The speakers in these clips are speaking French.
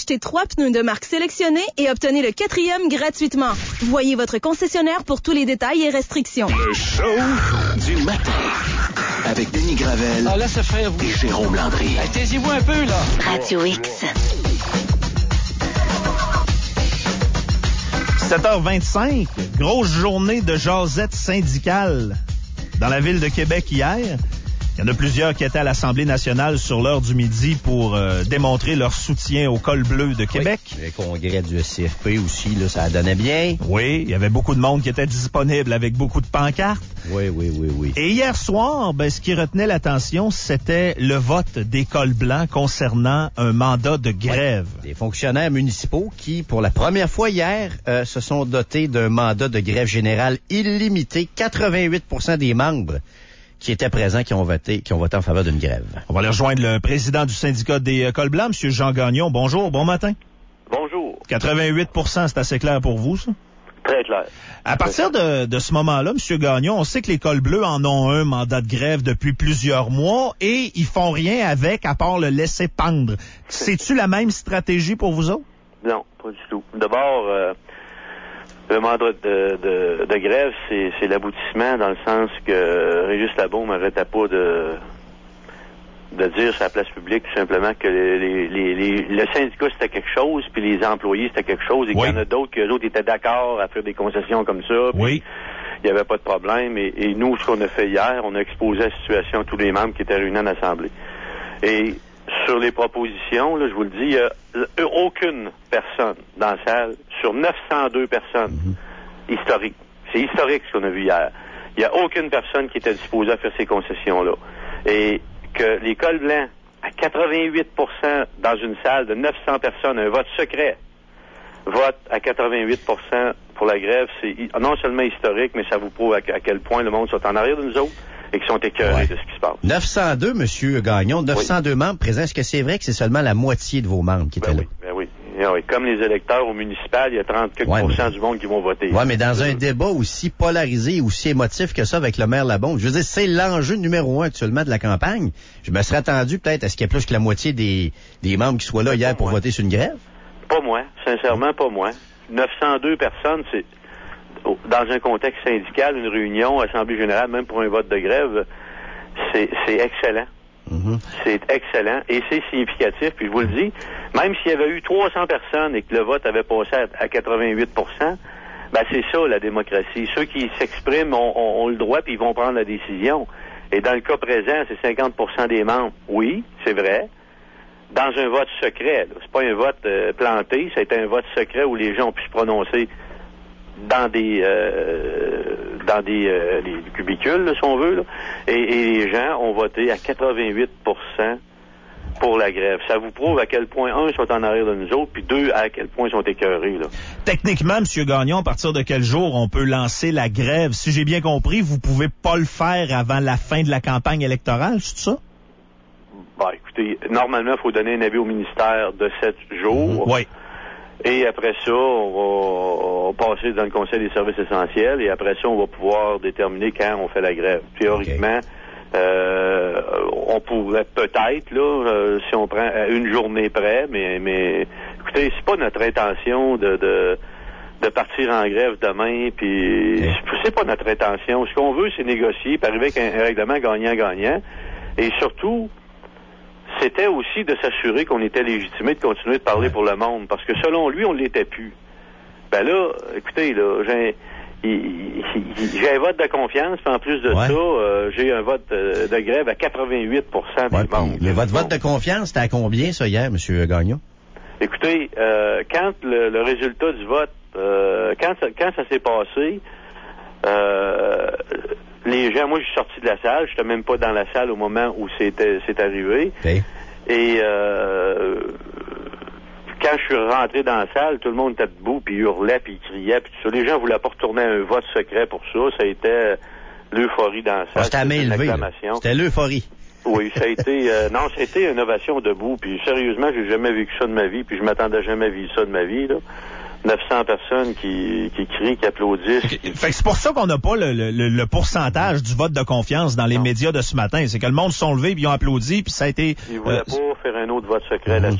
Achetez 3 pneus de marque sélectionnée et obtenez le 4e gratuitement. Voyez votre concessionnaire pour tous les détails et restrictions. Le show du matin. Avec Denis Gravel là, ça fait vous. Et Jérôme Landry. Taisez-vous un peu, là. Radio X. 7h25, grosse journée de jasette syndicale dans la ville de Québec hier. Il y en a plusieurs qui étaient à l'Assemblée nationale sur l'heure du midi pour démontrer leur soutien au col bleu de Québec. Oui, le congrès du CFP aussi, là, ça donnait bien. Oui, il y avait beaucoup de monde qui était disponible avec beaucoup de pancartes. Oui. Et hier soir, ce qui retenait l'attention, c'était le vote des cols blancs concernant un mandat de grève. Oui, des fonctionnaires municipaux qui, pour la première fois hier, se sont dotés d'un mandat de grève générale illimité. 88% des membres qui étaient présents, qui ont voté en faveur d'une grève. On va aller rejoindre le président du syndicat des cols blancs, M. Jean Gagnon. Bonjour, bon matin. Bonjour. 88%, c'est assez clair pour vous, ça? Très clair. À partir de ce moment-là, M. Gagnon, on sait que les cols bleus en ont un mandat de grève depuis plusieurs mois et ils font rien avec à part le laisser pendre. C'est-tu la même stratégie pour vous autres? Non, pas du tout. D'abord, le mandat de grève, c'est l'aboutissement dans le sens que Régis Labaume n'arrêtait pas de dire sur la place publique tout simplement que le syndicat c'était quelque chose, puis les employés c'était quelque chose, et qu'il y en a d'autres que les autres étaient d'accord à faire des concessions comme ça. Oui. Il n'y avait pas de problème. Et nous, ce qu'on a fait hier, on a exposé la situation à tous les membres qui étaient réunis en assemblée. Et sur les propositions, là, je vous le dis, il n'y a aucune personne dans la salle, sur 902 personnes, historique. C'est historique ce qu'on a vu hier. Il n'y a aucune personne qui était disposée à faire ces concessions-là. Et que les cols blancs, à 88% dans une salle de 900 personnes, un vote secret, vote à 88% pour la grève, c'est non seulement historique, mais ça vous prouve à quel point le monde sont en arrière de nous autres et qu'ils sont écœurés de ce qui se passe. 902, M. Gagnon, 902 membres présents. Est-ce que c'est vrai que c'est seulement la moitié de vos membres qui étaient là? Oui. Comme les électeurs au municipal, il y a 30% du monde qui vont voter. Oui, mais dans un débat aussi polarisé, aussi émotif que ça avec le maire Labaume, je veux dire, c'est l'enjeu numéro 1 actuellement de la campagne. Je me serais attendu peut-être à ce qu'il y ait plus que la moitié des membres qui soient là hier pour voter sur une grève. Pas moi, sincèrement pas moi. 902 personnes, c'est dans un contexte syndical, une réunion, assemblée générale, même pour un vote de grève, c'est excellent. C'est excellent et c'est significatif. Puis je vous le dis, même s'il y avait eu 300 personnes et que le vote avait passé à 88%, c'est ça la démocratie. Ceux qui s'expriment ont le droit puis ils vont prendre la décision. Et dans le cas présent, c'est 50% des membres. Oui, c'est vrai. Dans un vote secret, là. C'est pas un vote planté, c'est un vote secret où les gens ont pu se prononcer dans des cubicules, là, si on veut, là. Et les gens ont voté à 88% pour la grève. Ça vous prouve à quel point, un, ils sont en arrière de nous autres, puis deux, à quel point ils sont écœurés, là. Techniquement, M. Gagnon, à partir de quel jour on peut lancer la grève? Si j'ai bien compris, vous pouvez pas le faire avant la fin de la campagne électorale, c'est ça? Écoutez, normalement, il faut donner un avis au ministère de 7 jours. Oui. Et après ça, on va passer dans le Conseil des services essentiels et après ça, on va pouvoir déterminer quand on fait la grève. Théoriquement, on pourrait peut-être, là, si on prend une journée près, mais écoutez, c'est pas notre intention de partir en grève demain, puis c'est pas notre intention. Ce qu'on veut, c'est négocier, puis arriver avec un règlement gagnant-gagnant. Et surtout, c'était aussi de s'assurer qu'on était légitimé de continuer de parler pour le monde, parce que selon lui, on ne l'était plus. Ben là, écoutez, là, j'ai un vote de confiance, puis en plus de ça, j'ai un vote de grève à 88% des membres. Mais votre vote de confiance, c'était à combien, ça, hier, M. Gagnon? Écoutez, quand le résultat du vote, quand ça s'est passé, les gens, moi, je suis sorti de la salle, je n'étais même pas dans la salle au moment où c'est arrivé. Okay. Et quand je suis rentré dans la salle, tout le monde était debout, puis hurlait, puis criait, puis tout ça. Les gens voulaient pas retourner à un vote secret pour ça. Ça a été l'euphorie dans la salle. C'était à main levée. C'était l'euphorie. Oui, ça a été non, ça a été une ovation debout. Puis sérieusement, j'ai jamais vécu ça de ma vie, puis je m'attendais jamais à vivre ça de ma vie, là. 900 personnes qui crient, qui applaudissent. Okay. Fait que c'est pour ça qu'on n'a pas le pourcentage du vote de confiance dans les médias de ce matin. C'est que le monde se sont levés puis ils ont applaudi puis ça a été... Ils voulaient pas faire un autre vote secret là-dessus. Okay.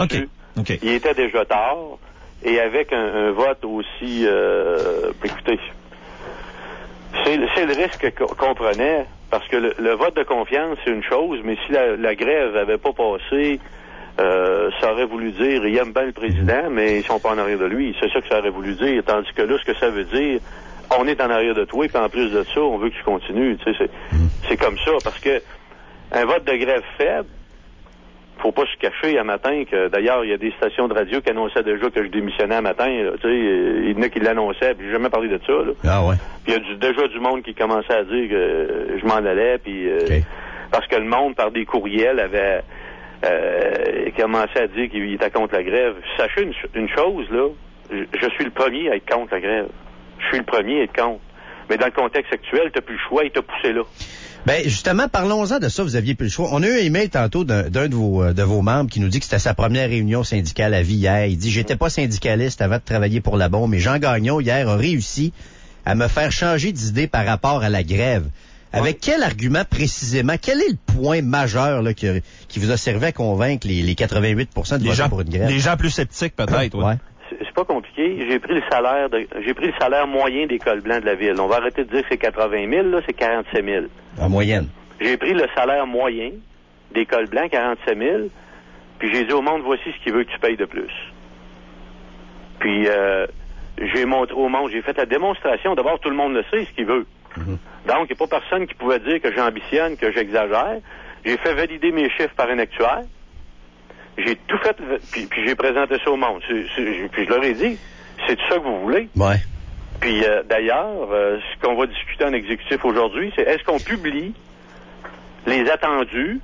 Okay. Il était déjà tard, et avec un vote aussi... écoutez, c'est le risque qu'on prenait, parce que le vote de confiance, c'est une chose, mais si la grève avait pas passé... ça aurait voulu dire, il aime bien le président, mais ils sont pas en arrière de lui. C'est ça que ça aurait voulu dire. Tandis que là, ce que ça veut dire, on est en arrière de toi, puis en plus de ça, on veut que tu continues. Tu sais, c'est comme ça, parce que un vote de grève faible, faut pas se cacher un matin que, d'ailleurs, il y a des stations de radio qui annonçaient déjà que je démissionnais un matin. Là, tu sais, il y en a qui l'annonçaient, puis j'ai jamais parlé de ça. Là. Ah ouais. Puis il y a déjà du monde qui commençait à dire que je m'en allais, puis parce que le monde, par des courriels, avait... commençait à dire qu'il était contre la grève. Sachez une chose, là, je suis le premier à être contre la grève. Je suis le premier à être contre. Mais dans le contexte actuel, t'as plus le choix, il t'a poussé là. Ben justement, parlons-en de ça, vous aviez plus le choix. On a eu un email tantôt d'un de vos membres qui nous dit que c'était sa première réunion syndicale à vie hier. Il dit « J'étais pas syndicaliste avant de travailler pour la bombe, mais Jean Gagnon, hier, a réussi à me faire changer d'idée par rapport à la grève. » Avec quel argument précisément? Quel est le point majeur là, qui vous a servi à convaincre les 88 de votants pour une grève? Les gens plus sceptiques, peut-être. Ouais. C'est pas compliqué. J'ai pris le salaire moyen des cols blancs de la ville. On va arrêter de dire que c'est 80 000, là, c'est 47 000. En moyenne. J'ai pris le salaire moyen des cols blancs, 47 000, puis j'ai dit au monde, voici ce qu'il veut que tu payes de plus. Puis j'ai montré au monde, j'ai fait la démonstration. D'abord, tout le monde le sait, ce qu'il veut. Donc, il n'y a pas personne qui pouvait dire que j'ambitionne, que j'exagère. J'ai fait valider mes chiffres par un actuaire. J'ai tout fait, puis j'ai présenté ça au monde. Puis je leur ai dit, c'est ça que vous voulez? Ouais. Puis d'ailleurs, ce qu'on va discuter en exécutif aujourd'hui, c'est est-ce qu'on publie les attendus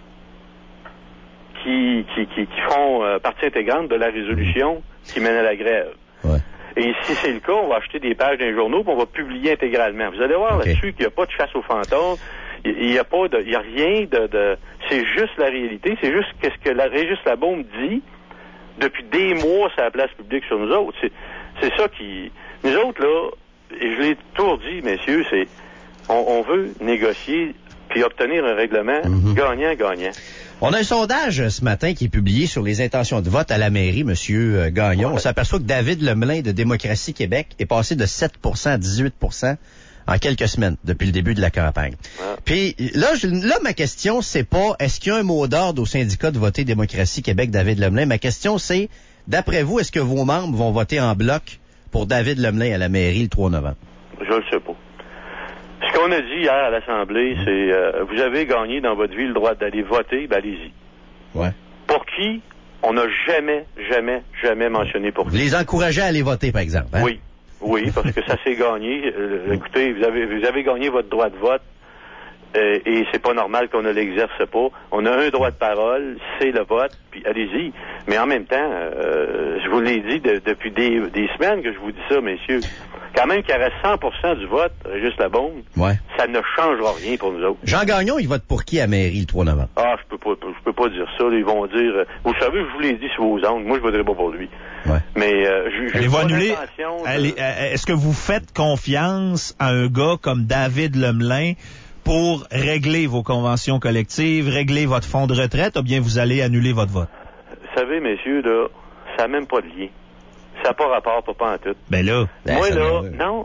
qui font partie intégrante de la résolution qui mène à la grève? Ouais. Et si c'est le cas, on va acheter des pages d'un journaux puis on va publier intégralement. Vous allez voir là-dessus qu'il n'y a pas de chasse aux fantômes, il n'y a rien de c'est juste la réalité, c'est juste qu'est-ce que la Régis Labaume dit depuis des mois sur la place publique sur nous autres. C'est ça qui... Nous autres, là, et je l'ai toujours dit, messieurs, c'est on veut négocier puis obtenir un règlement gagnant-gagnant. On a un sondage ce matin qui est publié sur les intentions de vote à la mairie, Monsieur Gagnon. Ouais. On s'aperçoit que David Lemelin de Démocratie Québec est passé de 7% à 18% en quelques semaines depuis le début de la campagne. Ouais. Puis là, ma question, c'est pas est-ce qu'il y a un mot d'ordre au syndicat de voter Démocratie Québec, David Lemelin? Ma question, c'est, d'après vous, est-ce que vos membres vont voter en bloc pour David Lemelin à la mairie le 3 novembre? Je le sais pas. Ce qu'on a dit hier à l'Assemblée, c'est vous avez gagné dans votre vie le droit d'aller voter, ben allez-y. Ouais. Pour qui? On n'a jamais mentionné pour qui. Les encourager à aller voter, par exemple. Hein? Oui, parce que ça s'est gagné. Écoutez, vous avez gagné votre droit de vote et c'est pas normal qu'on ne l'exerce pas. On a un droit de parole, c'est le vote, puis allez-y. Mais en même temps, je vous l'ai dit depuis des semaines que je vous dis ça, messieurs. Quand même qu'il y aurait 100% du vote, juste la bombe, ça ne changera rien pour nous autres. Jean Gagnon, il vote pour qui à mairie le 3 novembre? Ah, je peux pas dire ça. Là, ils vont dire, vous savez, je vous l'ai dit sur vos ongles, moi je voterai pas pour lui. Ouais. Mais j'ai pas l'intention Est-ce que vous faites confiance à un gars comme David Lemelin pour régler vos conventions collectives, régler votre fonds de retraite, ou bien vous allez annuler votre vote? Vous savez, messieurs, là, ça n'a même pas de lien. Ça n'a pas rapport, pas en tout. Ben là... Moi, là, non...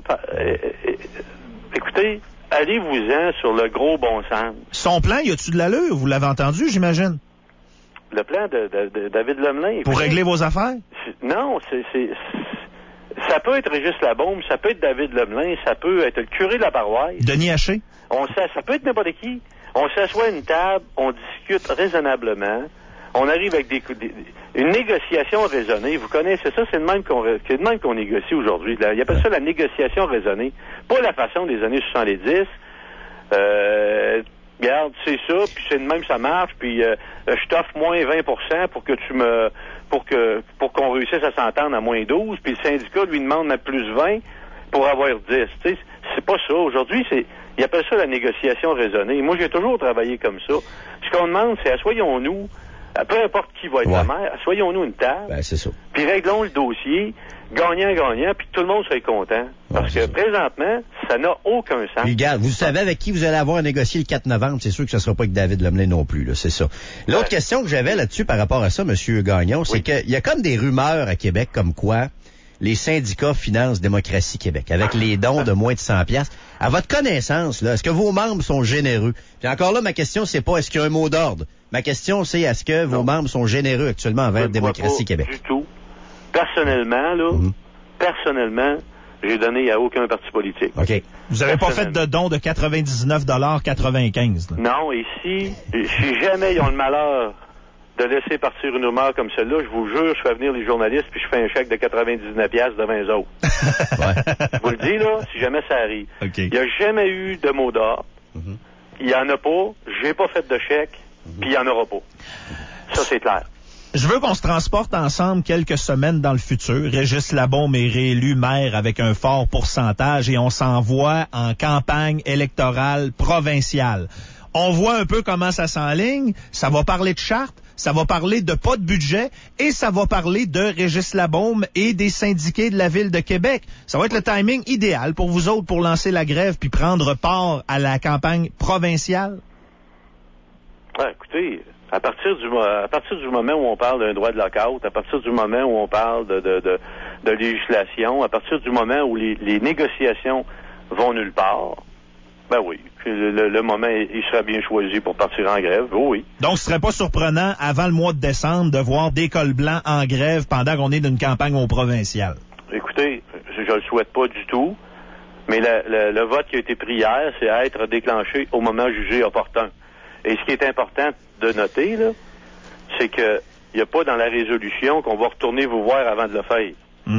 écoutez, allez-vous-en sur le gros bon sens. Son plan, y a-tu de l'allure? Vous l'avez entendu, j'imagine? Le plan de David Lemelin... Pour régler vos affaires? Non, ça peut être Régis Labaume, ça peut être David Lemelin, ça peut être le curé de la paroisse. Denis Haché? Ça peut être n'importe qui. On s'assoit à une table, on discute raisonnablement, on arrive avec une négociation raisonnée. Vous connaissez ça, c'est de même qu'on négocie aujourd'hui. Il appelle ça la négociation raisonnée. Pas la façon des années 70. Regarde, c'est ça, puis c'est de même ça marche, puis je t'offre moins 20% pour que pour qu'on réussisse à s'entendre à moins 12, puis le syndicat lui demande à plus 20 pour avoir 10. Tu sais, c'est pas ça. Aujourd'hui, il appelle ça la négociation raisonnée. Moi, j'ai toujours travaillé comme ça. Ce qu'on demande, c'est assoyons-nous Peu importe qui va être la maire, soyons-nous une table. Ben, c'est ça. Puis réglons le dossier, gagnant, puis tout le monde serait content. Parce que présentement, ça n'a aucun sens. Puis regarde, vous savez avec qui vous allez avoir à négocier le 4 novembre, c'est sûr que ce ne sera pas avec David Lemlin non plus, là, c'est ça. L'autre question que j'avais là-dessus par rapport à ça, M. Gagnon, c'est qu'il y a comme des rumeurs à Québec comme quoi les syndicats financent Démocratie Québec avec les dons de moins de 100$. À votre connaissance, là, est-ce que vos membres sont généreux? Puis encore là, ma question, c'est pas est-ce qu'il y a un mot d'ordre. Ma question, c'est est-ce que vos membres sont généreux actuellement envers Démocratie Québec? Du tout. Personnellement, j'ai donné à aucun parti politique. OK. Vous n'avez pas fait de don de 99,95 $. Non, et si jamais ils ont le malheur de laisser partir une rumeur comme celle-là, je vous jure, je fais venir les journalistes puis je fais un chèque de 99$ devant eux autres. Je vous le dis, là, si jamais ça arrive. Okay. Il n'y a jamais eu de mot d'ordre. Il n'y en a pas. J'ai pas fait de chèque. Puis il n'y en aura pas. Ça, c'est clair. Je veux qu'on se transporte ensemble quelques semaines dans le futur. Régis Labaume est réélu maire avec un fort pourcentage et on s'envoie en campagne électorale provinciale. On voit un peu comment ça s'enligne. Ça va parler de charte, ça va parler de pas de budget et ça va parler de Régis Labaume et des syndiqués de la Ville de Québec. Ça va être le timing idéal pour vous autres pour lancer la grève puis prendre part à la campagne provinciale. Ouais, écoutez, à partir du moment où on parle d'un droit de lockout, à partir du moment où on parle de législation, à partir du moment où les négociations vont nulle part, ben oui, le moment, il sera bien choisi pour partir en grève, oui. Donc, ce serait pas surprenant, avant le mois de décembre, de voir des cols blancs en grève pendant qu'on est d'une campagne au provincial? Écoutez, je le souhaite pas du tout, mais le vote qui a été pris hier, c'est à être déclenché au moment jugé opportun. Et ce qui est important de noter, là, c'est que il n'y a pas dans la résolution qu'on va retourner vous voir avant de le faire.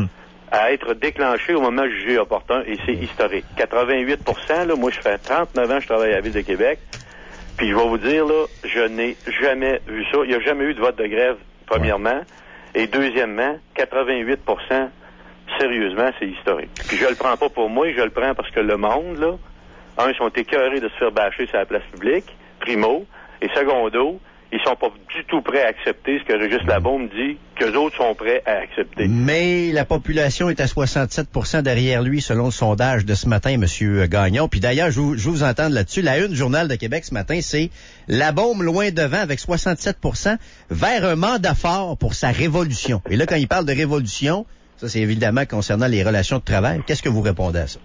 À être déclenché au moment jugé opportun, et c'est historique. 88%, là, moi, je fais 39 ans que je travaille à la Ville de Québec, puis je vais vous dire, là, je n'ai jamais vu ça. Il n'y a jamais eu de vote de grève, premièrement. Et deuxièmement, 88%, sérieusement, c'est historique. Puis je le prends pas pour moi, je le prends parce que le monde, là, ils sont écœurés de se faire bâcher sur la place publique, primo, et secondo, ils sont pas du tout prêts à accepter ce que Régis Labaume dit, qu'eux autres sont prêts à accepter. Mais la population est à 67% derrière lui, selon le sondage de ce matin, M. Gagnon. Puis d'ailleurs, je vous entends là-dessus. La une du Journal de Québec ce matin, c'est Labaume loin devant avec 67% vers un mandat fort pour sa révolution. Et là, quand il parle de révolution, ça c'est évidemment concernant les relations de travail. Qu'est-ce que vous répondez à ça?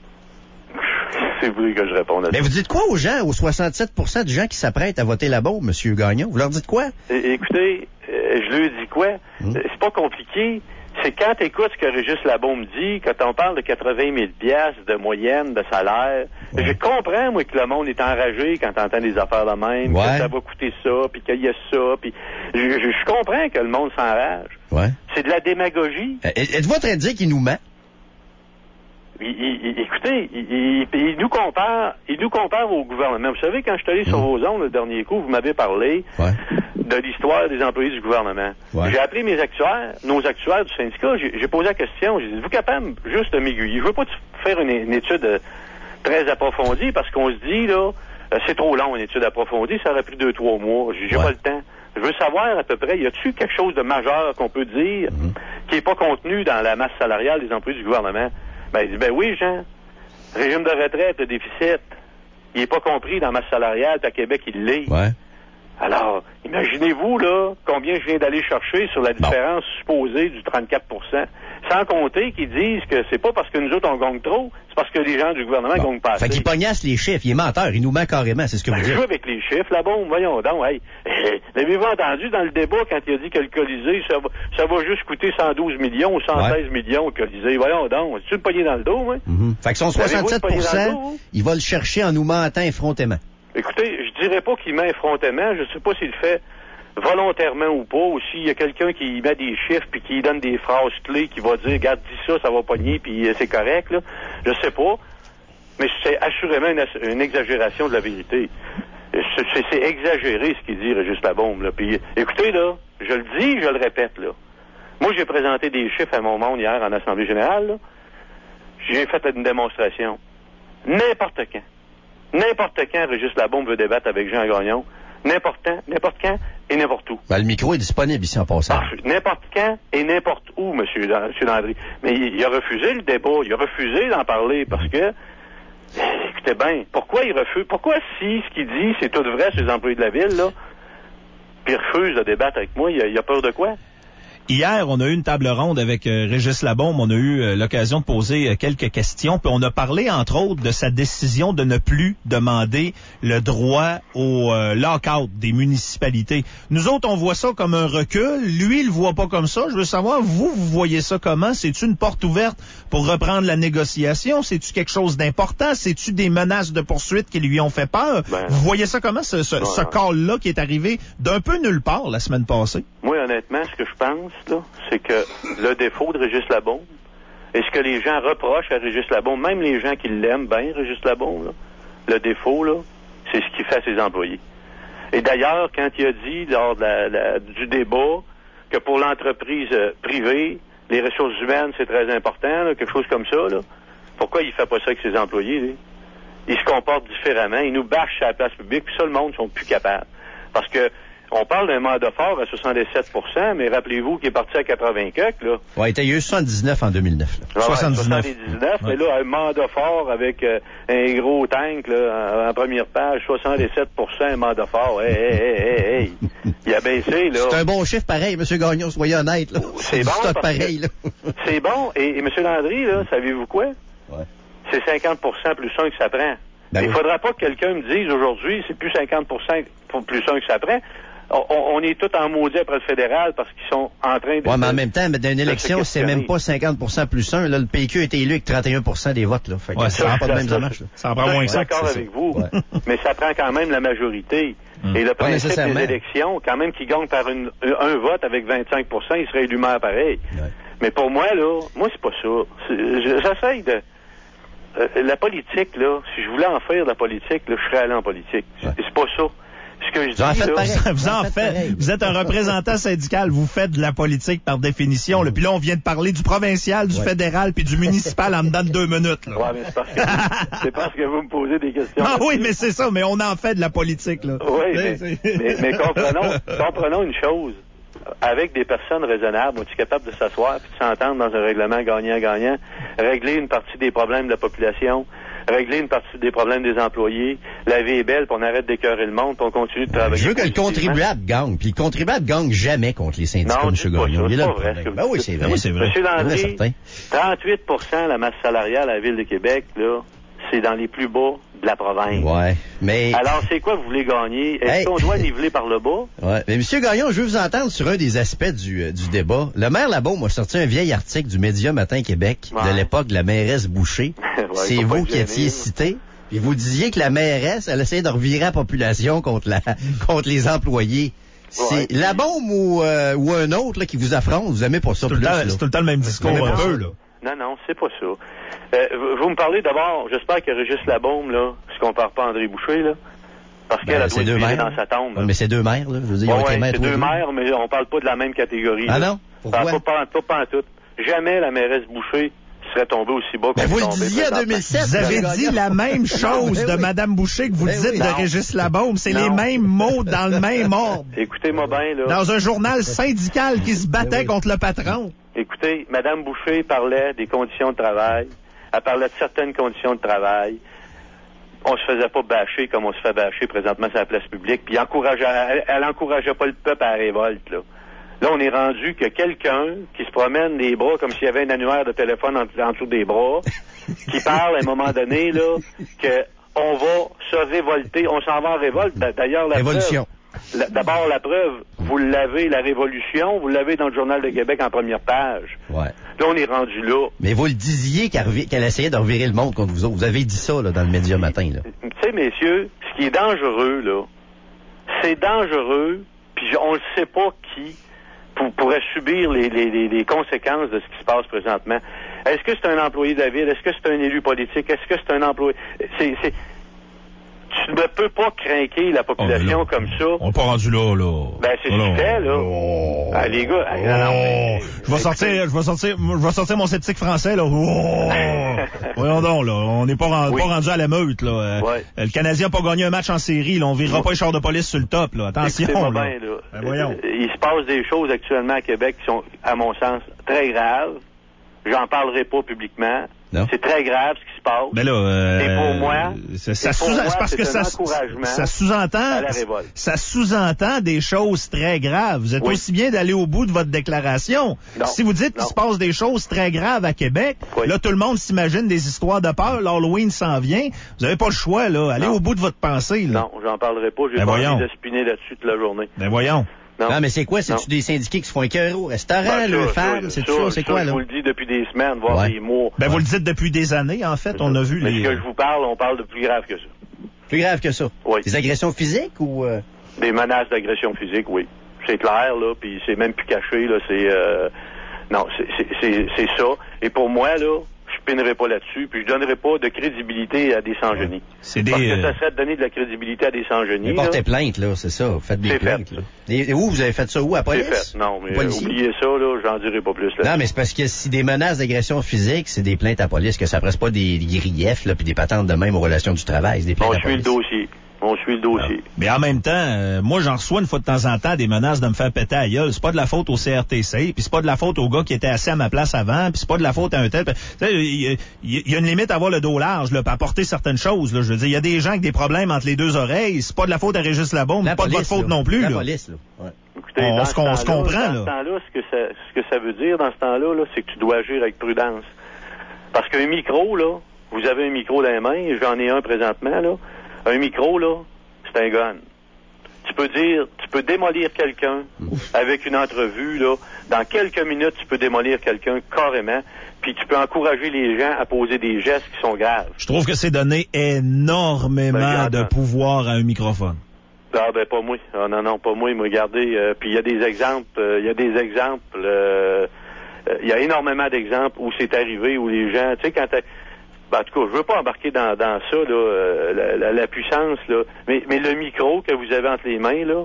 C'est voulu que je réponde à ça. Mais vous dites quoi aux gens, aux 67% de gens qui s'apprêtent à voter Labaume, M. Gagnon? Vous leur dites quoi? Écoutez, je leur dis quoi? C'est pas compliqué. C'est quand tu écoutes ce que Régis Labaume dit, quand on parle de 80 000 $ de moyenne de salaire, je comprends, moi, que le monde est enragé quand t'entends des affaires de même, que ça va coûter ça, puis qu'il y a ça, puis je comprends que le monde s'enrage. C'est de la démagogie. Êtes-vous en train de dire qu'il nous ment? Écoutez, il nous compare au gouvernement. Vous savez, quand je suis allé sur vos ondes le dernier coup, vous m'avez parlé de l'histoire des employés du gouvernement. J'ai appelé nos actuaires du syndicat, j'ai posé la question, j'ai dit, êtes-vous capable juste de m'aiguiller? Je veux pas faire une étude très approfondie parce qu'on se dit, là, c'est trop long une étude approfondie, ça aurait pris 2-3 mois, j'ai pas le temps. Je veux savoir à peu près, y a-t-il quelque chose de majeur qu'on peut dire qui est pas contenu dans la masse salariale des employés du gouvernement? Ben, il dit, oui, Jean, régime de retraite, le déficit, il n'est pas compris dans la masse salariale, puis à Québec, il l'est. Alors, imaginez-vous, là, combien je viens d'aller chercher sur la différence supposée du 34%, sans compter qu'ils disent que c'est pas parce que nous autres, on gagne trop, c'est parce que les gens du gouvernement gagnent pas assez. Fait qu'il pognasse les chiffres, il est menteur, il nous ment carrément, c'est ce que vous dites. Je joue avec les chiffres, là-bas, voyons donc, l'avez-vous entendu dans le débat quand il a dit que le Colisée, ça va juste coûter 112 millions ou 116 millions, le Colisée, voyons donc, c'est-tu le pogné dans le dos, moi? Fait que son 67%, il va le chercher en nous mentant effrontément. Écoutez, je dirais pas qu'il ment effrontément, je sais pas s'il le fait volontairement ou pas, ou s'il y a quelqu'un qui met des chiffres puis qui donne des phrases clés qui va dire, regarde, dis ça, ça va pogner puis c'est correct, là. Je sais pas, mais c'est assurément une exagération de la vérité. C'est exagéré ce qu'il dit, Régis Labaume, là. Puis, écoutez, là, je le dis, je le répète, là. Moi, j'ai présenté des chiffres à mon monde hier en Assemblée générale, là. J'ai fait une démonstration. N'importe quand, Régis Labaume veut débattre avec Jean Gagnon, N'importe quand et n'importe où. Ben, le micro est disponible ici en passant. N'importe quand et n'importe où, monsieur Landry. Mais il a refusé le débat, il a refusé d'en parler parce que, écoutez bien, pourquoi il refuse? Pourquoi si ce qu'il dit, c'est tout vrai sur les employés de la ville, là, puis il refuse de débattre avec moi, il a peur de quoi? Hier, on a eu une table ronde avec Régis Labaume. On a eu l'occasion de poser quelques questions. Puis on a parlé, entre autres, de sa décision de ne plus demander le droit au lock-out des municipalités. Nous autres, on voit ça comme un recul. Lui, il le voit pas comme ça. Je veux savoir, vous voyez ça comment? C'est-tu une porte ouverte pour reprendre la négociation? C'est-tu quelque chose d'important? C'est-tu des menaces de poursuite qui lui ont fait peur? Vous voyez ça comment, ce call-là qui est arrivé d'un peu nulle part la semaine passée? Moi, honnêtement, ce que je pense, là, c'est que le défaut de Régis Labaume, et ce que les gens reprochent à Régis Labaume, même les gens qui l'aiment bien, Régis Labaume, là, le défaut, là, c'est ce qu'il fait à ses employés. Et d'ailleurs, quand il a dit, lors du débat, que pour l'entreprise privée, les ressources humaines, c'est très important, là, quelque chose comme ça, là, pourquoi il fait pas ça avec ses employés, là? Il se comporte différemment, il nous bâche sur la place publique, puis ça, le monde sont plus capables. Parce que on parle d'un mandat fort à 77%, mais rappelez-vous qu'il est parti à 80 quelques, là. Ouais, il était eu 79 en 2009. Là. 79, mais là, un mandat fort avec un gros tank, là, en première page, 77%, un mandat fort. Hey. Il a baissé, là. C'est un bon chiffre pareil, M. Gagnon, soyez honnête, là. C'est bon, stock pareil, là. C'est bon, et M. Landry, là, savez-vous quoi? Ouais. C'est 50% plus 1 que ça prend. Ben il oui. faudra pas que quelqu'un me dise aujourd'hui, c'est plus 50% plus 1 que ça prend. On est tous en maudit après le fédéral parce qu'ils sont en train de... Ouais, mais en même temps, dans une élection, c'est même pas 50% plus 1. Là, le PQ a été élu avec 31% des votes, là. Fait que ça prend pas de même dommage, là. Ça en prend moins que ça. Je suis d'accord avec vous, mais ça prend quand même la majorité. Et le principe des élections, quand même qu'il gagne par un vote avec 25%, il serait élu maire pareil. Ouais. Mais pour moi, là, c'est pas ça. J'essaye de... la politique, là, si je voulais en faire de la politique, là, je serais allé en politique. Ouais. C'est pas ça. Ce que je dis, là, vous êtes un représentant syndical, vous faites de la politique par définition. Puis là, on vient de parler du provincial, du fédéral, puis du municipal en dedans de 2 minutes. Là. Ouais, mais c'est parce que vous me posez des questions. Ah oui, mais c'est ça, mais on en fait de la politique, là. Oui, mais comprenons une chose. Avec des personnes raisonnables, on est capable de s'asseoir et de s'entendre dans un règlement gagnant-gagnant, régler une partie des problèmes de la population, régler une partie des problèmes des employés. La vie est belle, puis on arrête d'écœurer le monde, puis on continue de travailler. Je veux que le contribuable gagne, puis le contribuable gagne jamais contre les syndicats, M. Gagnon. C'est pas vrai. Ben oui, c'est vrai. Oui, c'est vrai. M. Landry, 38% la masse salariale à la Ville de Québec, là, c'est dans les plus bas de la province. Ouais, mais... Alors, c'est quoi vous voulez gagner? Est-ce qu'on doit niveler par le bas? Ouais, mais M. Gagnon, je veux vous entendre sur un des aspects du débat. Le maire Labaume a sorti un vieil article du Média Matin Québec de l'époque de la mairesse Boucher. C'est vous qui étiez cité. Puis vous disiez que la mairesse, elle essayait de revirer la population contre les employés. C'est Labaume ou un autre là, qui vous affronte, vous aimez pas ça plus, c'est tout le temps le même discours un peu, là. Non, c'est pas ça. Vous me parlez d'abord, j'espère que Régis Labaume, là, je compare pas André Boucher, là, parce qu'elle a doit virer dans sa tombe. Ouais, mais c'est 2 maires, là. Je veux dire, c'est 2 maires, mais on parle pas de la même catégorie. Ah non? Pourquoi? Pas en tout. Jamais la mairesse Boucher serait tombée aussi bas que vous le disiez en 2007. Vous avez dit la même chose de Mme Boucher que vous dites de Régis Labaume. C'est les mêmes mots dans le même ordre. Écoutez-moi bien, là. Dans un journal syndical qui se battait contre le patron. Écoutez, Mme Boucher parlait des conditions de travail. Elle parlait de certaines conditions de travail. On se faisait pas bâcher comme on se fait bâcher présentement sur la place publique. Puis elle encourageait pas le peuple à la révolte, là. Là, on est rendu que quelqu'un qui se promène les bras comme s'il y avait un annuaire de téléphone en dessous des bras, qui parle à un moment donné, là, que on va se révolter, on s'en va en révolte. D'ailleurs, la Révolution. D'abord, la preuve, vous l'avez, la Révolution, vous l'avez dans le Journal de Québec en première page. Ouais. Là, on est rendu là. Mais vous le disiez qu'elle essayait de revirer le monde contre vous autres. Vous avez dit ça, là, dans le Média Matin, là. Tu sais, messieurs, ce qui est dangereux, là, c'est dangereux, puis on ne sait pas qui pourrait subir les conséquences de ce qui se passe présentement. Est-ce que c'est un employé de la ville? Est-ce que c'est un élu politique? Est-ce que c'est un employé... tu ne peux pas craquer la population comme ça. On n'est pas rendu là. Ben, c'est ce que tu fais, là. Ah, les gars, je vais sortir mon sceptique français, là. Voyons donc, là. On n'est pas rendu à l'émeute, là. Le Canadien n'a pas gagné un match en série, là. On virera pas les chars de police sur le top, là. Attention, là. Bien, là. Ben, voyons. Il se passe des choses actuellement à Québec qui sont, à mon sens, très graves. J'en parlerai pas publiquement. Non. C'est très grave ce qui se passe. Mais là, et pour moi, ça sous-entend des choses très graves. Vous êtes aussi bien d'aller au bout de votre déclaration. Non. Si vous dites qu'il se passe des choses très graves à Québec, là, tout le monde s'imagine des histoires de peur. L'Halloween s'en vient. Vous n'avez pas le choix, là. Allez au bout de votre pensée, là. Non, j'en parlerai pas. J'ai pas envie de spinner là-dessus toute la journée. Ben voyons. Non, mais c'est quoi? C'est-tu des syndiqués qui se font écœurer au restaurant, le femmes? C'est ça, c'est quoi, là? Je vous le dis depuis des semaines, voire des mois. Ben, vous le dites depuis des années, en fait. On a vu mais ce que je vous parle, on parle de plus grave que ça. Plus grave que ça? Oui. Des agressions physiques ou... Des menaces d'agression physique, oui. C'est clair, là, puis c'est même plus caché, là, non, c'est ça. Et pour moi, là, je pinerai pas là-dessus, puis je donnerai pas de crédibilité à des sans-génies. Parce que ça serait de donner de la crédibilité à des sans-génies. Mais portez plainte, là, c'est ça. Faites des plaintes, là. Et où vous avez fait ça? Où, à la police? C'est fait. Non, mais oubliez ça, là, j'en dirai pas plus là. Non, mais c'est parce que si des menaces d'agression physique, c'est des plaintes à la police, que ça presse pas des griefs, là, puis des patentes de même aux relations du travail. C'est des plaintes à la police. On suit le dossier. Non. Mais en même temps, moi, j'en reçois une fois de temps en temps des menaces de me faire péter à gueule. C'est pas de la faute au CRTC, puis c'est pas de la faute au gars qui était assis à ma place avant, puis c'est pas de la faute à un tel. Il y a une limite à avoir le dos large, là, puis à porter certaines choses. Là. Je veux dire, il y a des gens avec des problèmes entre les deux oreilles. C'est pas de la faute à Régis Labaume, pas de votre faute non plus. La là. police, là. Ouais. Écoutez, on se comprend, là. Dans ce temps-là, ce que ça veut dire, dans ce temps-là, là, c'est que tu dois agir avec prudence. Parce qu'un micro, là, vous avez un micro dans les mains, j'en ai un présentement, là. Un micro, là, c'est un gun. Tu peux démolir quelqu'un avec une entrevue, là. Dans quelques minutes, tu peux démolir quelqu'un carrément, puis tu peux encourager les gens à poser des gestes qui sont graves. Je trouve que c'est donné énormément de pouvoir à un microphone. Ah, ben, pas moi. Ah, non, pas moi. Regardez, puis il y a des exemples, il y a énormément d'exemples où c'est arrivé, où les gens, tu sais, quand en tout cas, je veux pas embarquer dans ça, là, la puissance, là. Mais le micro que vous avez entre les mains, là,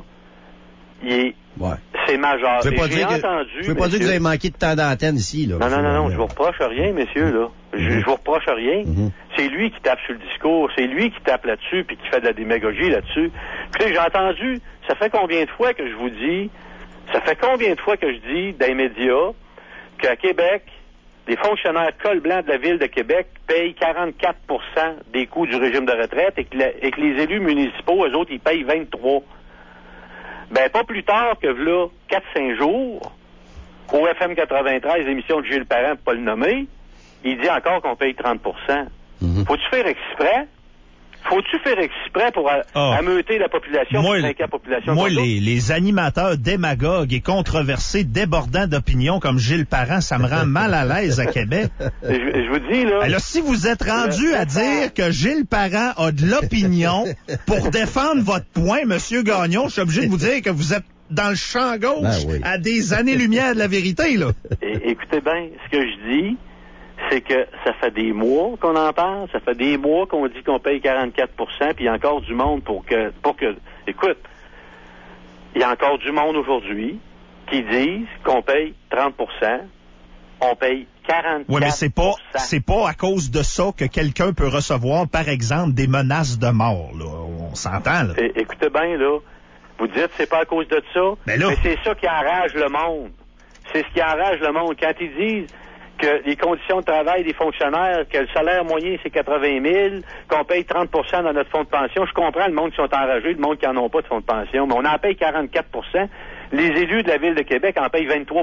c'est majeur. Je veux pas dire que vous avez manqué de temps d'antenne ici, là. Non, je vous reproche rien, messieurs, là. Je vous reproche rien. C'est lui qui tape sur le discours, c'est lui qui tape là-dessus, puis qui fait de la démagogie là-dessus. Écoutez, j'ai entendu, ça fait combien de fois que je dis dans les médias qu'à Québec, les fonctionnaires col blanc de la Ville de Québec payent 44 des coûts du régime de retraite et que les élus municipaux, eux autres, ils payent 23. Ben, pas plus tard que là, 4-5 jours, au FM 93, l'émission de Gilles Parent, pour pas le nommer, il dit encore qu'on paye 30 Faut-tu faire exprès? Faut-tu faire exprès pour ameuter la population, pour trinquer la population? Moi, les animateurs démagogues et controversés, débordants d'opinion comme Gilles Parent, ça me rend mal à l'aise à Québec. Je vous dis, là... Alors, si vous êtes rendu à dire que Gilles Parent a de l'opinion pour défendre votre point, Monsieur Gagnon, je suis obligé de vous dire que vous êtes dans le champ gauche à des années-lumière de la vérité, là. Écoutez bien, ce que je dis, c'est que ça fait des mois qu'on en parle, ça fait des mois qu'on dit qu'on paye 44 puis il y a encore du monde pour que... Écoute, il y a encore du monde aujourd'hui qui disent qu'on paye 30 on paye 44 Oui, mais c'est pas à cause de ça que quelqu'un peut recevoir, par exemple, des menaces de mort, là. On s'entend, là. Écoutez bien, là, vous dites c'est pas à cause de ça, mais c'est ça qui enrage le monde. C'est ce qui enrage le monde. Quand ils disent que les conditions de travail des fonctionnaires, que le salaire moyen, c'est 80 000, qu'on paye 30 dans notre fonds de pension. Je comprends le monde qui sont enragés, le monde qui n'en ont pas de fonds de pension, mais on en paye 44 Les élus de la Ville de Québec en payent 23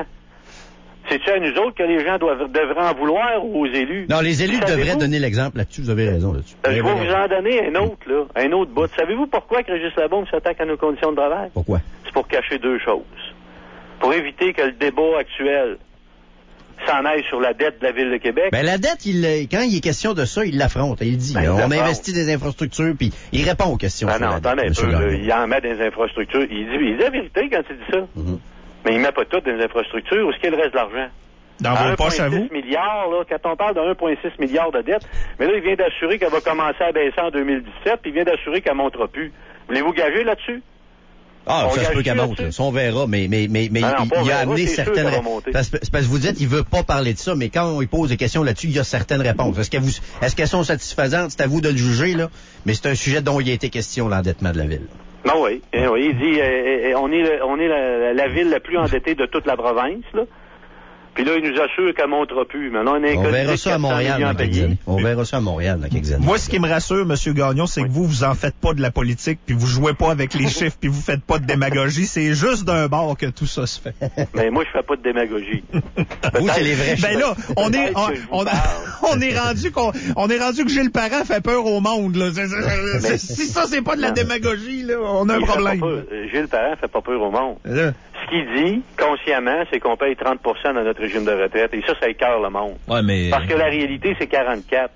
C'est-tu à nous autres que les gens devraient en vouloir ou aux élus? Non, les élus devraient donner l'exemple là-dessus. Vous avez raison là-dessus. Je vais vous en donner un autre, là. Un autre bout. Savez-vous pourquoi que Régis Labaume s'attaque à nos conditions de travail? Pourquoi? C'est pour cacher deux choses. Pour éviter que le débat actuel s'en aille sur la dette de la Ville de Québec. Ben, la dette, quand il est question de ça, il l'affronte. Il dit, on investit des infrastructures, puis il répond aux questions. Non, attendez un peu. Il en met des infrastructures. Il dit la vérité quand il dit ça. Mais il met pas tout dans les infrastructures. Où est-ce qu'il reste de l'argent? Dans vos poches à vous? 1,6 milliard, là, quand on parle de 1,6 milliard de dettes, mais là, il vient d'assurer qu'elle va commencer à baisser en 2017, puis il vient d'assurer qu'elle ne montera plus. Voulez-vous gager là-dessus? Ah, ça se peut qu'elle monte, là. Ça, on verra, mais il a amené certaines réponses. C'est parce que vous dites, il veut pas parler de ça, mais quand on lui pose des questions là-dessus, il y a certaines réponses. Est-ce qu'elles sont satisfaisantes? C'est à vous de le juger, là. Mais c'est un sujet dont il a été question, l'endettement de la ville. Non, oui. Il dit, on est la ville la plus endettée de toute la province, là. Puis là, il nous assure qu'elle ne montera plus. Maintenant, on verra ça à Montréal dans quelques années. On verra ça à Montréal dans quelques années. Moi, ce qui me rassure, M. Gagnon, c'est que vous en faites pas de la politique, puis vous jouez pas avec les chiffres, puis vous faites pas de démagogie. C'est juste d'un bord que tout ça se fait. Mais moi, je fais pas de démagogie. Vous, c'est les vrais chiffres. Ben là, on est rendu que Gilles Parent fait peur au monde, là. Si ça, c'est pas de la démagogie, là, on a un problème. Gilles Parent fait pas peur au monde. Ce qu'il dit, consciemment, c'est qu'on paye 30 % dans notre régime de retraite. Et ça écœure le monde. Ouais, mais... Parce que la réalité, c'est 44.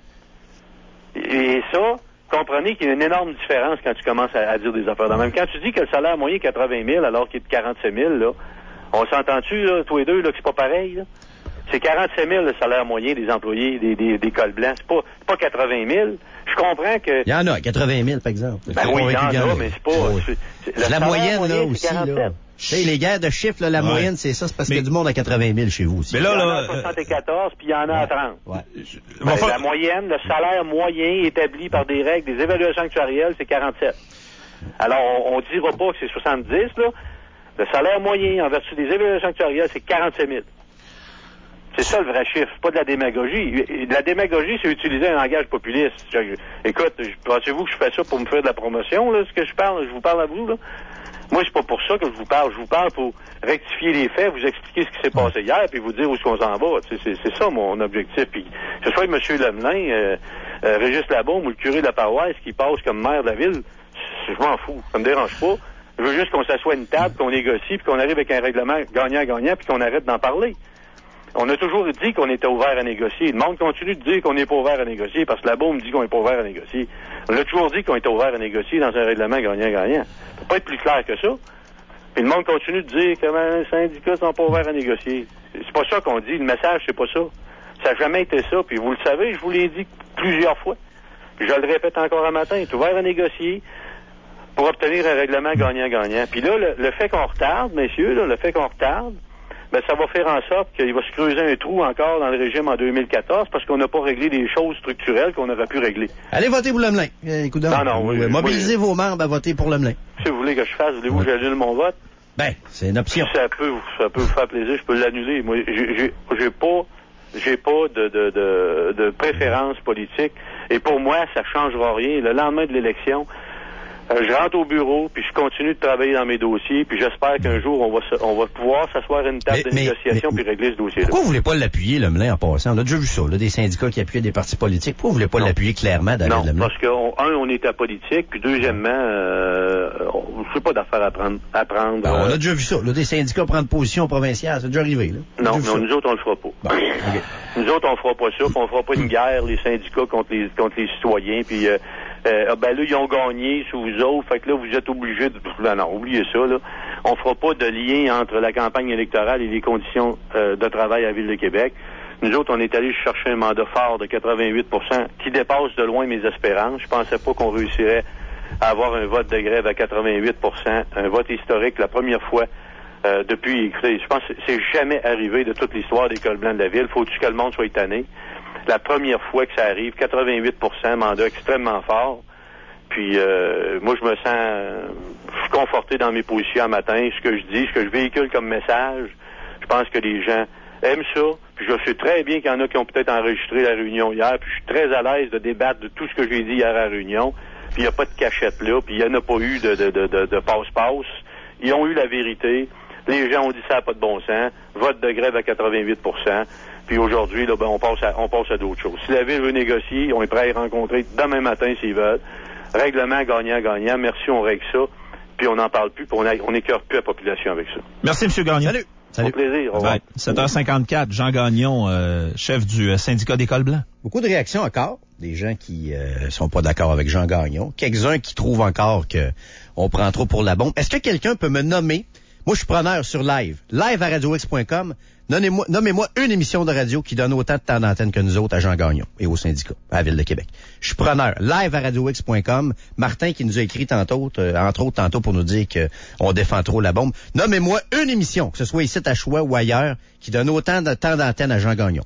Et ça, comprenez qu'il y a une énorme différence quand tu commences à dire des affaires. Même quand tu dis que le salaire moyen est 80 000 alors qu'il est de 47 000, là, on s'entend-tu, là, tous les deux, là, que c'est pas pareil, là? C'est 47 000 le salaire moyen des employés des cols blancs. C'est pas 80 000. Je comprends que... Il y en a, 80 000, par exemple. Ben oui, il y en a, mais c'est pas... C'est la moyenne, là, aussi, là. Tu sais, les guerres de chiffres, là, la moyenne, c'est ça, c'est parce qu'il y a du monde à 80 000 chez vous aussi. Mais là, il y en a à 74, puis il y en a à 30. Ouais. La moyenne, le salaire moyen établi par des règles, des évaluations actuarielles, c'est 47. Alors, on dira pas que c'est 70, là. Le salaire moyen, en vertu des évaluations actuarielles, c'est 47 000. C'est ça le vrai chiffre, pas de la démagogie. La démagogie, c'est utiliser un langage populiste. Écoute, pensez-vous que je fais ça pour me faire de la promotion, là, ce que je parle? Je vous parle à vous, là? Moi, c'est pas pour ça que je vous parle. Je vous parle pour rectifier les faits, vous expliquer ce qui s'est passé hier, puis vous dire où est-ce qu'on s'en va. C'est ça, mon objectif. Puis, que ce soit M. Lemelin, Régis Labaume ou le curé de la paroisse qui passe comme maire de la ville, je m'en fous. Ça me dérange pas. Je veux juste qu'on s'assoie à une table, qu'on négocie, puis qu'on arrive avec un règlement gagnant-gagnant, puis qu'on arrête d'en parler. On a toujours dit qu'on était ouvert à négocier. Le monde continue de dire qu'on n'est pas ouvert à négocier parce que Labaume dit qu'on n'est pas ouvert à négocier. On a toujours dit qu'on était ouvert à négocier dans un règlement gagnant-gagnant. Ça peut pas être plus clair que ça. Puis le monde continue de dire que les syndicats sont pas ouverts à négocier. C'est pas ça qu'on dit. Le message, c'est pas ça. Ça n'a jamais été ça. Puis vous le savez, je vous l'ai dit plusieurs fois. Puis je le répète encore un matin. C'est ouvert à négocier pour obtenir un règlement gagnant-gagnant. Puis là, le fait qu'on retarde, messieurs, là, le fait qu'on retarde, ben, ça va faire en sorte qu'il va se creuser un trou encore dans le régime en 2014 parce qu'on n'a pas réglé des choses structurelles qu'on aurait pu régler. Allez voter pour Lemelin. Mobilisez vos membres à voter pour Lemelin. Si vous voulez que je fasse, voulez-vous que j'annule mon vote? Ben, c'est une option. Si ça peut vous faire plaisir, je peux l'annuler. Moi, j'ai pas de préférence politique. Et pour moi, ça changera rien. Le lendemain de l'élection, je rentre au bureau, puis je continue de travailler dans mes dossiers, puis j'espère qu'un jour, on va pouvoir s'asseoir à une table de négociation puis régler ce dossier-là. Pourquoi vous voulez pas l'appuyer, Lemelin, en passant? On a déjà vu ça, là, des syndicats qui appuyaient des partis politiques. Pourquoi vous voulez pas l'appuyer clairement, David Lemelin? Non, parce que, on est apolitique, puis deuxièmement, c'est pas d'affaire à prendre. On a déjà vu ça, là, des syndicats prendre position provinciale, c'est déjà arrivé, là. Non, nous autres, on le fera pas. Bon, okay. Nous autres, on fera pas ça, puis on fera pas une guerre, les syndicats contre les citoyens, puis ben là, ils ont gagné sous vous autres, fait que là, vous êtes obligés de... Non, oubliez ça, là. On fera pas de lien entre la campagne électorale et les conditions de travail à la Ville de Québec. Nous autres, on est allés chercher un mandat fort de 88 % qui dépasse de loin mes espérances. Je pensais pas qu'on réussirait à avoir un vote de grève à 88 %, un vote historique, la première fois depuis... Écoutez, je pense que c'est jamais arrivé de toute l'histoire des cols blancs de la Ville. Faut-tu que le monde soit étonné? La première fois que ça arrive, 88 %, mandat extrêmement fort. Puis moi, je me suis conforté dans mes positions un matin. Ce que je dis, ce que je véhicule comme message, je pense que les gens aiment ça. Puis je sais très bien qu'il y en a qui ont peut-être enregistré la réunion hier. Puis je suis très à l'aise de débattre de tout ce que j'ai dit hier à la réunion. Puis il n'y a pas de cachette là. Puis il n'y en a pas eu de passe-passe. Ils ont eu la vérité. Les gens ont dit ça n'a pas de bon sens. Vote de grève à 88 %. Puis aujourd'hui, là, ben, on passe à d'autres choses. Si la Ville veut négocier, on est prêt à y rencontrer demain matin s'ils veulent. Règlement gagnant-gagnant. Merci, on règle ça. Puis on n'en parle plus, puis on n'écœure plus la population avec ça. Merci, M. Gagnon. Salut. Au plaisir. Au revoir. 7h54, Jean Gagnon, chef du syndicat des cols blancs. Beaucoup de réactions encore. Des gens qui sont pas d'accord avec Jean Gagnon. Quelques-uns qui trouvent encore qu'on prend trop pour la bombe. Est-ce que quelqu'un peut me nommer? Moi, je suis preneur sur live. Live à radiox.com. Nommez-moi une émission de radio qui donne autant de temps d'antenne que nous autres à Jean Gagnon et au syndicat, à la Ville de Québec. Je suis preneur. Live à radiox.com. Martin qui nous a écrit entre autres tantôt pour nous dire qu'on défend trop la bombe. Nommez-moi une émission, que ce soit ici à Choix ou ailleurs, qui donne autant de temps d'antenne à Jean Gagnon.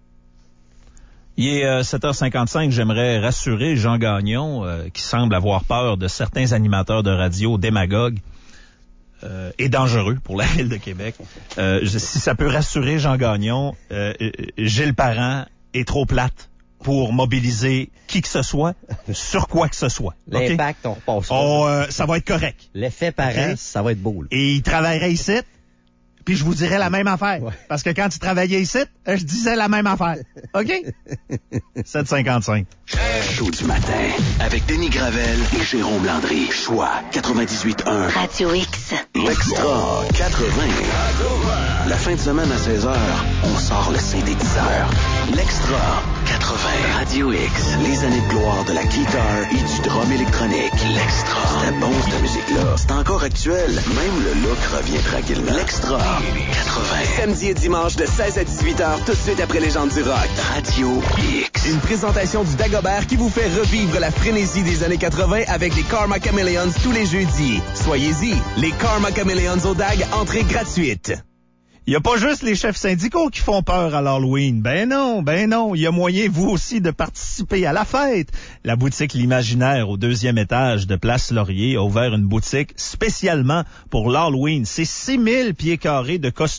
Il est 7h55, j'aimerais rassurer Jean Gagnon, qui semble avoir peur de certains animateurs de radio démagogues et dangereux pour la Ville de Québec. Si ça peut rassurer Jean Gagnon, Gilles Parent est trop plate pour mobiliser qui que ce soit sur quoi que ce soit. L'impact, on repasse. Ça va être correct. L'effet Parent, ça va être beau. Là. Et il travaillerait ici, puis je vous dirais la même affaire. Ouais. Parce que quand il travaillait ici, je disais la même affaire. OK? 7h55. Show du matin avec Denis Gravel et Jérôme Landry. Choix 98.1. Radio X. L'Extra 80. La fin de semaine à 16h, on sort le synthétiseur. L'Extra 80. Radio X. Les années de gloire de la guitare et du drum électronique. L'Extra. C'était bon, cette musique-là. C'est encore actuel. Même le look revient tranquillement. L'Extra 80. Samedi et dimanche de 16 à 18h, tout de suite après les gens du rock. Radio X. Une présentation du Dagobert qui vous fait revivre la frénésie des années 80 avec les Karma Chameleons tous les jeudis. Soyez-y, les Karma Chameleons au DAG, entrée gratuite. Il n'y a pas juste les chefs syndicaux qui font peur à l'Halloween. Ben non. Il y a moyen, vous aussi, de participer à la fête. La boutique L'Imaginaire, au 2e étage de Place Laurier, a ouvert une boutique spécialement pour l'Halloween. C'est 6000 pieds carrés de costumes